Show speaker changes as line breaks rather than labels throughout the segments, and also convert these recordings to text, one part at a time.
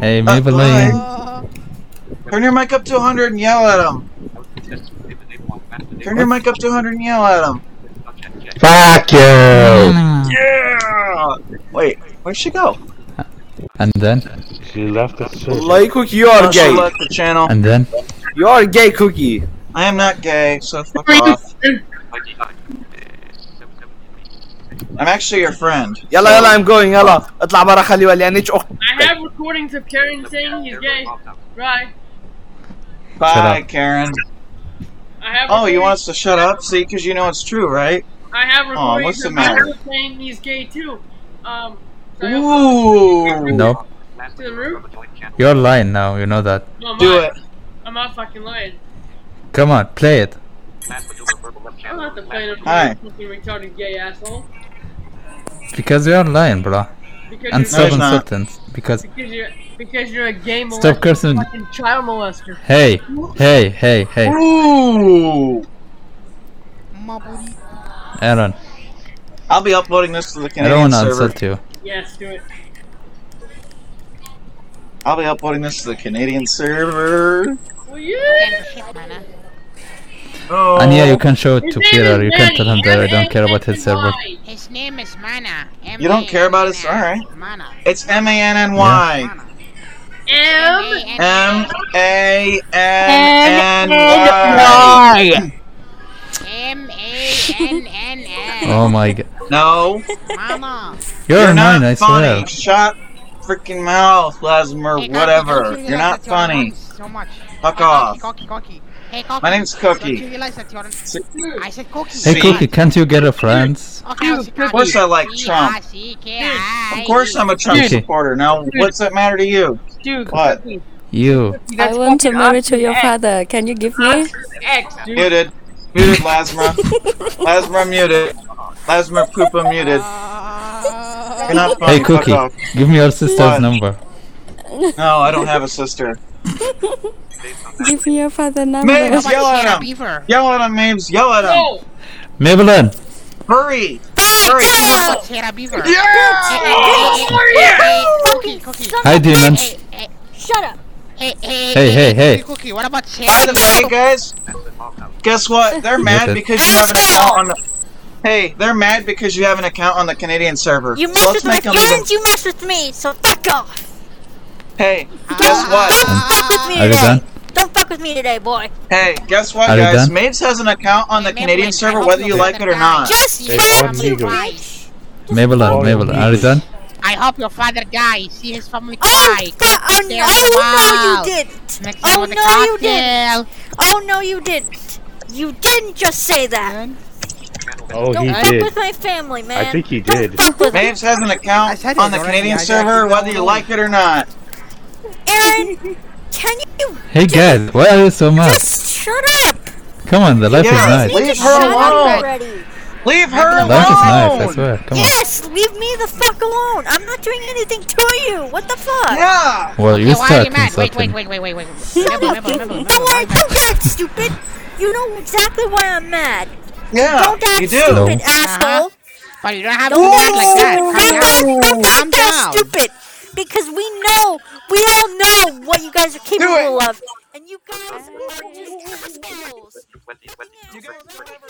Hey, Maybelline.
Turn your mic up to 100 and yell at him. Turn your mic up to 100 and yell at him.
Fuck you!
Yeah! Wait, where'd she go?
And then?
She left the server.
Like Cookie, you are
She
gay.
left the channel.
And then?
You are gay, Cookie.
I am not gay, so fuck off. I'm actually your friend.
يلا I'm going يلا اطلع برا خلي وليانيش
I have recordings of Karen saying he's gay. Right.
Bye, Karen.
I have.
Oh, you want us to shut up? See, because you know it's true, right?
I have recordings
what's the
of
matter?
her saying he's gay too.
Ooh.
No.
To the roof?
You're lying now, you know that.
No, I'm
Do
not.
it.
I'm not fucking lying.
Come on, play it.
I don't have to play it.
Hi.
Fucking retarded gay asshole.
Because you're lying, bro.
Because
And
you're
stop
No, he's not.
insulting. Because
because you're a gay molester.
Stop cursing.
Fucking child molester.
hey.
Ooh.
Aaron,
I'll be uploading this to the
I don't
Canadian
wanna
server.
insult you.
Yes, do it.
I'll be uploading this to the Canadian server.
Well, yeah.
Oh.
And yeah, you can show it
His
to
name
Peter.
is
You can tell him that I don't
Manny,
care about his server.
M-A-N-N-Y.
His name is Mana.
You don't care about his. All right.
Mana.
It's M-A-N-N-Y.
M.
M-A-N-N-Y.
M-A-N-N-N.
Oh my god.
No.
Mama.
You're
not
annoying, I
funny.
swear.
Shut freaking mouth, Lasmer.
Hey,
Whatever.
Cocky,
You're not funny.
so much.
Fuck
Hey,
off.
Cocky. Hey, Cocky.
My name's
Don't
Cookie.
you realize that you're... I said Cookie.
Hey
See?
Cookie, can't you get a friend?
Okay, I'll see
Of course I like Trump. Of course I'm a Trump
Dude.
supporter. Now, what's that matter to you?
Dude.
What?
You.
I want to marry to your father. Can you give me?
X, dude.
Muted. Muted, Lasma. Lasma muted. Lasma Poopa muted. You're not funny.
Hey
Fuck
Cookie,
off.
give me your sister's
What?
number.
No, I don't have a sister.
Give me your father number.
Mabes, yell at him.
Beaver.
Yell at him, Mabes. Yell at him.
No.
Maybelline.
Hurry. Hurry.
Sarah Beaver. Cookie.
Hi demons.
Shut up.
Hey.
Cookie, what about
By
Sarah?
the way, guys, guess what? They're mad
Muted.
because you have an account on the. Hey, they're mad because you have an account on the Canadian server.
You
So
mess
let's
with my
make them even.
friends, you mess with me, so fuck off!
Hey, guess what?
Don't fuck with me
Are you
today!
done?
Don't fuck with me today, boy!
Hey, guess what,
Are you
guys?
done?
Mabes has an account on the Canadian server, whether you like it or not.
Just
They
fuck
found
you,
me, guys.
bitch!
Maybelline, are you done?
I hope your father dies. See his family
Oh,
cry.
oh no, no, you didn't!
Next
Oh,
time with the
no, you didn't!
cocktail.
Oh, no, you didn't! You didn't just say that!
Oh,
Don't
he
fuck
did.
with my family, man!
I think he
Don't
did.
fuck with me!
Mabes has an
I
account
said
on
it
the
already.
Canadian
I got
server,
you
whether you
down.
like it or not.
Aaron, can you
Hey guys, why are you so mad?
just shut up?
Come on, the life is
Yeah,
nice.
leave
Just
her
shut up
alone.
already!
Leave her
Life is nice, I
alone.
swear. Come on.
Yes, leave me the fuck alone! I'm not doing anything to you! What the fuck?
Yeah.
Well, you
Hey, why are
start
you mad? Wait.
insulting.
Wait.
Shut up! Don't worry, don't act stupid! You know exactly why I'm mad!
Yeah,
Don't act
you do.
stupid, asshole!
But you don't have to
Don't
act like that.
don't
Calm
act that
down.
stupid! Because we all know what you guys are capable of! And you guys are just assholes!
You guys are never.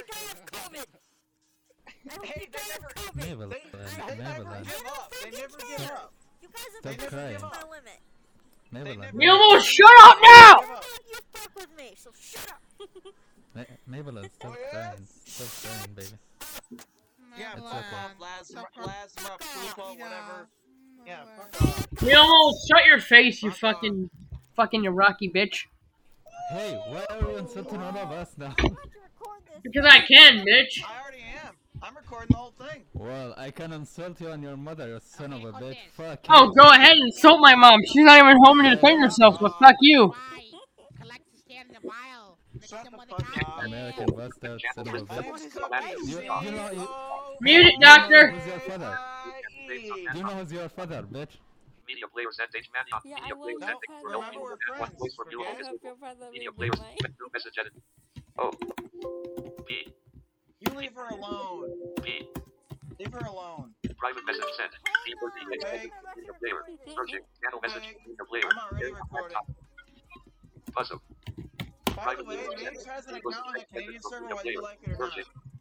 Hey, they never.
Maybelline,
They never
Maybelline,
give up. They never give up.
You guys
Stop
have
crying.
my limit.
Maybelline,
You almost shut up now!
You fuck with me, so shut up!
Maybelline, stop crying. Stop crying, baby.
Yeah,
It's
fuck
okay.
off, Lasma, Poopa, whatever. Yeah, fuck off.
You almost shut your face, you fucking Iraqi bitch.
Hey, why are you insulting all of us now?
Because I can, bitch.
I already am. I'm recording the whole thing.
Well, I can insult you and your mother, you son of a bitch. Fuck
Oh,
you.
go ahead and insult my mom. She's not even home to defend herself, but fuck you.
Collect the stand in the vial.
Shut the fuck up.
American bastard, son of a bitch. You know,
Mute it, doctor.
who's your father? You know who's your father, bitch?
Media players at H Maniac.
Yeah,
Media
I will
players
not
at
have
Real
that.
people. One voice for
I
beautiful
hope
business.
your father
Media
will be
players.
mine.
New message edit. Oh. P.
You leave her alone.
P.
Leave her alone.
Private message sent. Media player. Searching. Channel message. Media player.
I'm already recording.
Puzzle.
By the way, Mapes has an account on the Canadian server, whether you like it or not.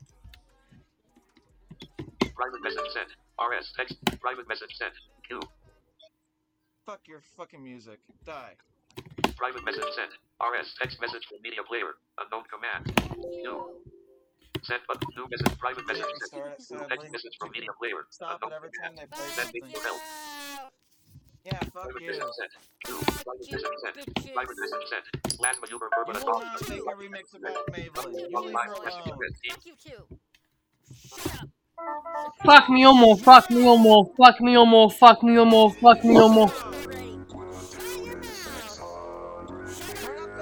Private message sent. RS text. Private message sent. Q.
Fuck your fucking music. Die.
Private message sent. RS text message from media player. Unknown command. Q. Sent but new message. Private message sent. Text message from media player.
Stop it
Unknown
every time they
command.
play
Send link
something.
to help.
Yeah, fuck
Private
you.
message sent. Q. Private message sent. Private message sent. Plasma Uber
You
Urban
will
Assault.
not make a remix about Maybelline. You leave
Live
her
message
alone.
sent.
Fuck you too. Shut up.
Fuck me Elmo, fuck me Elmo, fuck me Elmo, fuck me Elmo, fuck me Elmo.
Already. Shut your mouth. Shut up,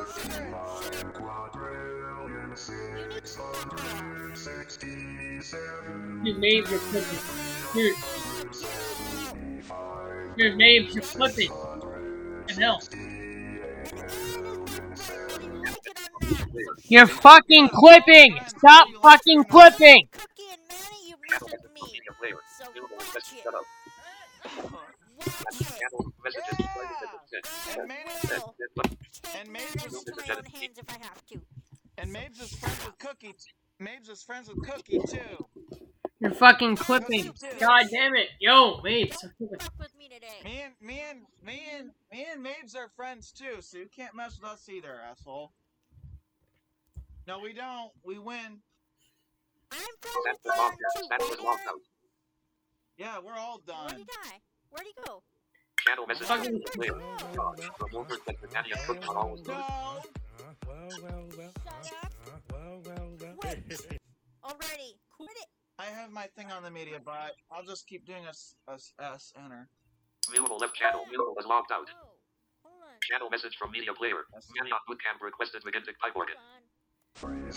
Dude, Mabes, you're flipping. Dude, Mabes, you're flipping. What the hell? You're fucking clipping! Stop fucking clipping!
Cookie and Manny, you
Channel
messed
message
with
from
me.
media player.
So
New
watch
message
it.
set up.
Watch it.
Channel messages. Private message sent.
And Mabes,
Sent. Sent but
Take
And
matters
Mabes-
into my own hands if I have to.
and Mabes is friends with Cookie. Mabes is friends with Cookie too.
You're fucking clipping. God damn it. Yo, Mabes.
Fuck with me today.
Me and Mabes are friends too, so you can't mess with us either, asshole. No, we don't. We win.
I'm
sent
friends
was
with
logged
them
out.
too,
Sent was
buddy.
logged out.
Yeah, we're all
Where'd he
done.
die? Where'd he go?
Channel message from
Fucking-
media player. Remover that Britannia cooked on always
No.
Wait. Already. Quit it.
I have my thing on the media, but I'll just keep doing a S enter.
Mutable left channel. Mutable was logged out.
Oh. Hold on.
Channel message from media player. Maniac Bootcamp requested McGintic type organ.
Hold on.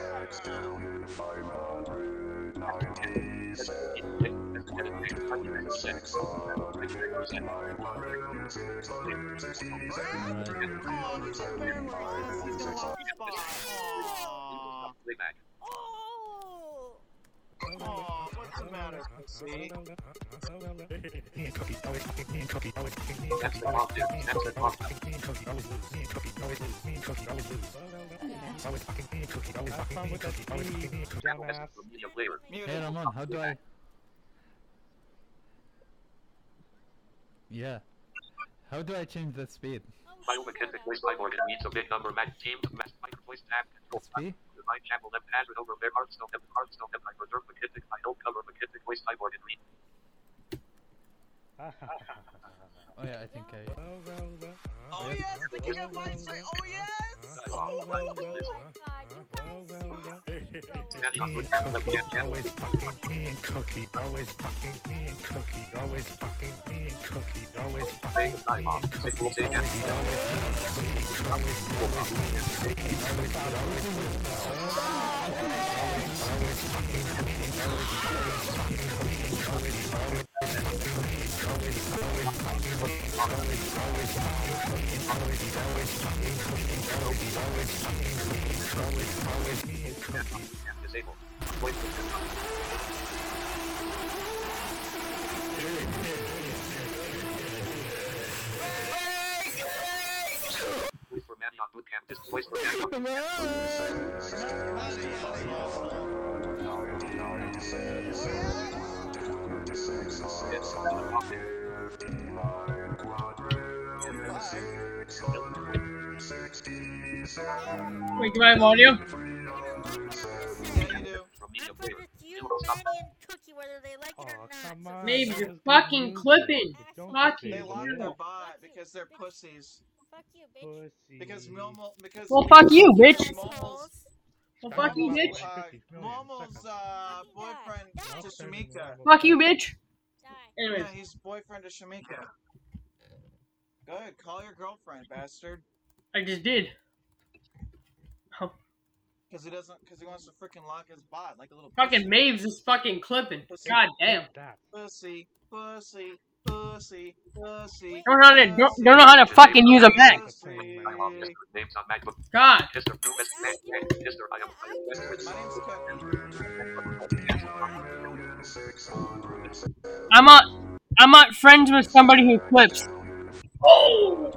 Playback.
Oh.
Oh, what's the matter, pussy?
That's the locked in. That's the locked in. Channel message from media player.
Mute
Hey
it.
Ramon, how do I... Yeah. How do I change the speed?
Biomechanic voice type organ means a big number mag team to match mic voice tab control.
Speed?
Divine channel left hazard over there Hearthstone and I reserve McKittic I don't cover McKittic voice type organ read.
Oh yeah, I think I...
Oh yes, the king of voice. Oh yes.
Oh my god, you guys.
Maniac Bootcamp left hand channel.
Always fucking me and Cookie. Always fucking me and Cookie. Always fucking me and Cookie. Always
Bang
fucking
time off. Sick will say again. Disabled. Voice Voice for Maniac Bootcamp. This voice for Maniac.
Wait, do I have audio?
What do you do?
From media
I'm
player.
friends with you,
You will stop.
Manny, and Cookie, whether they like it or
Oh,
not.
come
So
on.
Mabes, you're
Just
fucking
move
clipping.
it. Don't
Fuck
say
They
you.
locked
it.
their bot because they're pussies.
fuck you, bitch.
Pussy.
Because Momo, because
Well, fuck you, bitch.
Momo's,
Well, fuck you, bitch.
Momo's boyfriend to Shamika.
Fuck you, bitch.
Die.
Anyways,
Yeah, he's boyfriend to Shamika. Go ahead, call your girlfriend, bastard.
I just did.
Because he wants to freaking lock his bot like a little
Fucking Mabes is fucking clipping. God damn.
That.
pussy, pussy, pussy, pussy.
Don't know how to fucking use a Mac.
Pussy.
Time off. Mr. Names on MacBook.
God.
Mr. New Mr. Mr. I am
My name's Cookie.
I'm not friends with somebody who flips. Oh!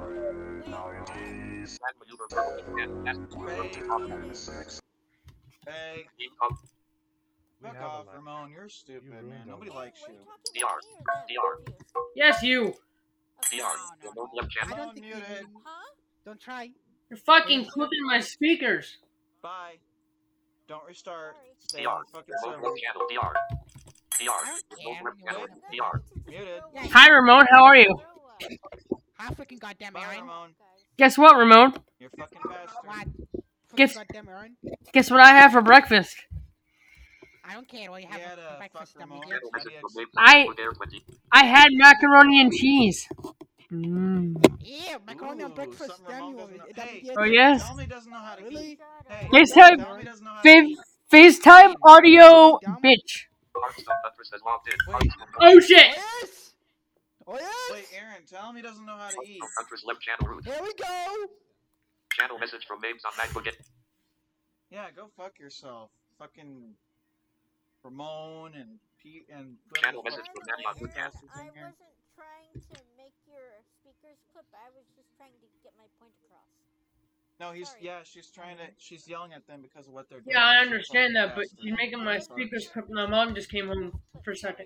Hey, fuck off, Ramon. You're stupid, man. Nobody likes you.
DR.
Yes, you.
DR. Remote left
I
channel.
don't think
Muted.
you Don't try.
You're fucking flipping my speakers.
Bye. Don't restart. Stay
DR.
on the fucking
Remote
server.
left channel. DR. DR.
I don't care.
Remote left
You
channel.
wanna-
DR.
Muted.
Yeah,
Hi, Ramon. How are you?
Hi, freaking goddamn
Bye,
Aaron.
Ramon.
Guess what, Ramon?
You're fucking bastard.
What?
Guess-
Freaking goddamn Aaron.
Guess what I have for breakfast?
I don't care what you have
He had
for
a
breakfast,
fuck
dumb
Ramon.
idiot.
Channel message from Wave
I-
Bulgaria 20.
I had macaroni and cheese. Mm.
Yeah, macaroni on
Ooh,
breakfast,
something
damn
Ramon
you,
doesn't know.
dumb
Hey,
idiot.
Oh yes.
Tell me doesn't know how to
Really?
eat. Hey,
FaceTime-
tell me doesn't know how to eat.
FaceTime audio, bitch.
Hearthstone Huntress has logged in.
Wait.
Hearthstone
Oh shit.
yes! Oh yes!
Wait, Aaron, tell him he doesn't know how to eat.
Huntress left channel root.
Here we go!
Channel message from Mabes on MacBook.
Yeah, go fuck yourself. Fucking Ramon and Pete and
Channel message from Matt on Bootcamp.
I wasn't trying to make your speakers clip. I was just trying to get my point across.
No,
Sorry.
she's yelling at them because of what they're doing.
Yeah, I
She's a
understand
fucking
that, but
bastard.
you're making my speakers clip. My mom just came home for a second.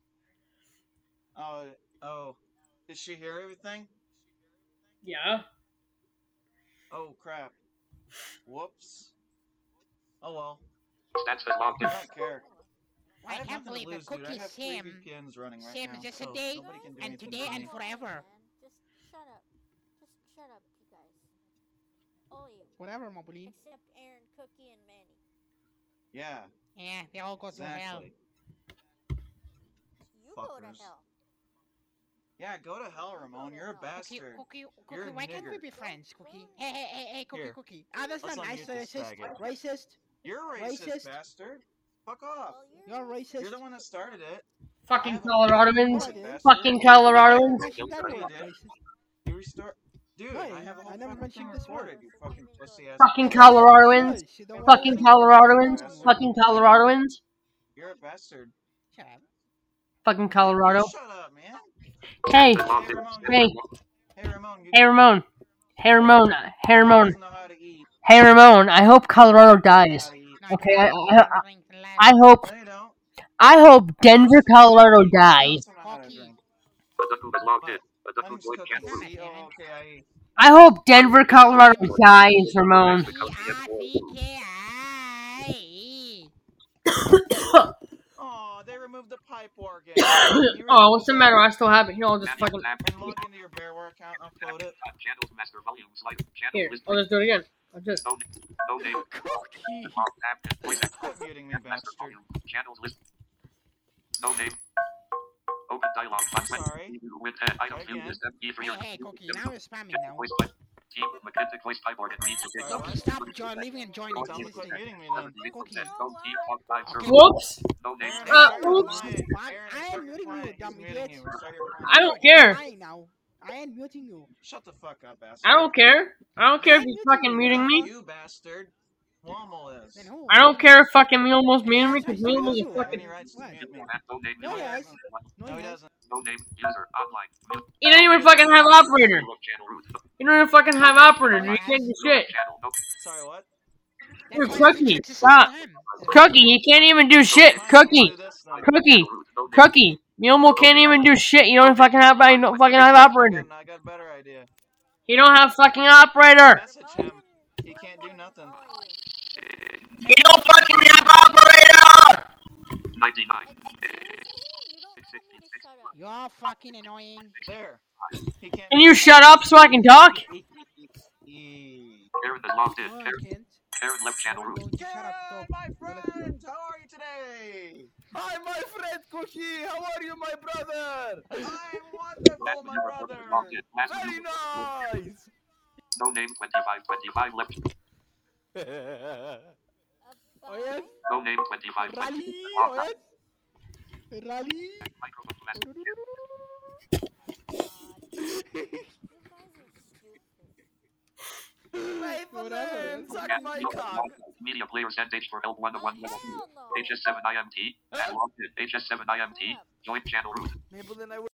Oh, did she hear everything?
Yeah.
Oh crap. Whoops. Oh well.
Stats has logged in.
I don't care.
I
have
can't
nothing to
believe it.
lose, dude. I
Cookie
have 3
Sam.
VPNs running right
Sam
now.
is just
so
today
nobody can do
and
anything
today
to
and
me.
forever.
Just shut up. Just shut up, you guys. All of you.
Whatever, Mobile.
Except Aaron, Cookie, and Manny.
Yeah,
Yeah, they all go to hell.
exactly.
You go to
Fuckers.
hell.
Yeah, go to hell, Ramon. You're a
Cookie,
bastard.
Cookie,
You're
Cookie,
a
why can't we
nigger.
be friends, Cookie? Hey, Cookie,
Here.
Cookie. Ah, that's
Let's
not nice,
unmute this
racist.
faggot.
Racist.
You're a racist,
Racist.
bastard. Fuck off.
You're racist.
You're the one that started it.
Fucking
I have a
Coloradoans.
fucking bastard.
Fucking Coloradoans.
Mention that
Yeah, you
word,
did.
racist.
You restart. Dude,
Right,
I have a whole
I never
fucking
mentioned
thing
this word.
recorded, you fucking pussy ass.
Fucking Coloradoans.
You don't
Fucking
want
Coloradoans. Fucking Coloradoans.
You're a bastard.
Shut up.
Fucking Colorado.
Shut up, man.
Hey.
Hey, Ramon.
Hey.
Hey, Ramon.
Hey, Ramon. Hey, Ramon. Hey, Ramon.
Doesn't know how to eat.
Hey, Ramon. I hope Colorado dies.
How to eat.
No,
Okay,
I
hope.
No, you don't.
I hope Denver, Colorado dies.
Doesn't know how to drink.
Adaku has logged in.
My
Adaku
name's
joined
Cookie.
channel root.
C-O-O-K-I-E.
I hope Denver, Colorado dies, Ramon.
Aw, they removed the pipe organ.
Oh, what's the matter? I still have it. Here, I'll just fucking.
And log into your Bearware account and upload it.
Channels master volume slide. Channel
Here,
list.
I'll just do it again. I'll just.
No name. Voice actor.
Quit muting me,
Master
bastard.
volume. Channels list. No name. Open dialogue.
sorry.
With items
Again.
view list MP3.
Hey, Cookie, now you're spamming now.
Voice type. Team McKenzie voice type organ. Need to get.
Cookie, stop leaving and joining.
Tell me
Please.
quit muting me then.
Cookie.
Whoops.
No name.
Oops.
I am muting you, dumb idiot.
I don't care.
Now. I am muting you.
Shut the fuck up, bastard.
I don't care. I don't care if you're fucking muting me.
You bastard. Wommel is.
Then who?
I don't care if fucking me almost muting me because me
He
almost
doesn't have
fucking.
any rights to
What?
mute me.
No name.
No,
he
guys.
doesn't.
No,
No, he
he
doesn't.
No name. User. Online. Mute.
You don't even fucking have operator.
Channel root.
You don't even fucking have operator. You can't do shit.
Channel. No.
Sorry, what?
You're
That's why I
Cookie.
think it's
Stop.
him.
Cookie, he can't even do shit. Cookie. Cookie. Cookie. Miomo can't even do shit. You don't fucking have. You don't fucking have operator.
I got a better idea.
You don't have fucking operator.
Message him. He can't do nothing.
You don't fucking have operator.
99.
You're fucking annoying.
There. He can't.
Can you shut up so I can talk?
Aaron is logged in.
No, I
Aaron,
can't.
Aaron left channel
I'm
root.
going to shut up.
Yeah, my friends, how are you today?
Hi, my friend Cookie. How are you, my brother?
I'm wonderful,
Master
my
user
brother.
logged in. Master
Very
user.
nice.
No name. 25 left.
Oh yes.
No name. 25 left.
Rally,
Off.
oye. Rally.
Microphone master.
Wait for them. Suck my cock.
Media player send H for help 1 to 1 level 2. HS7 IMT. And logged in. HS7 IMT. Join channel root.
Maybelline, I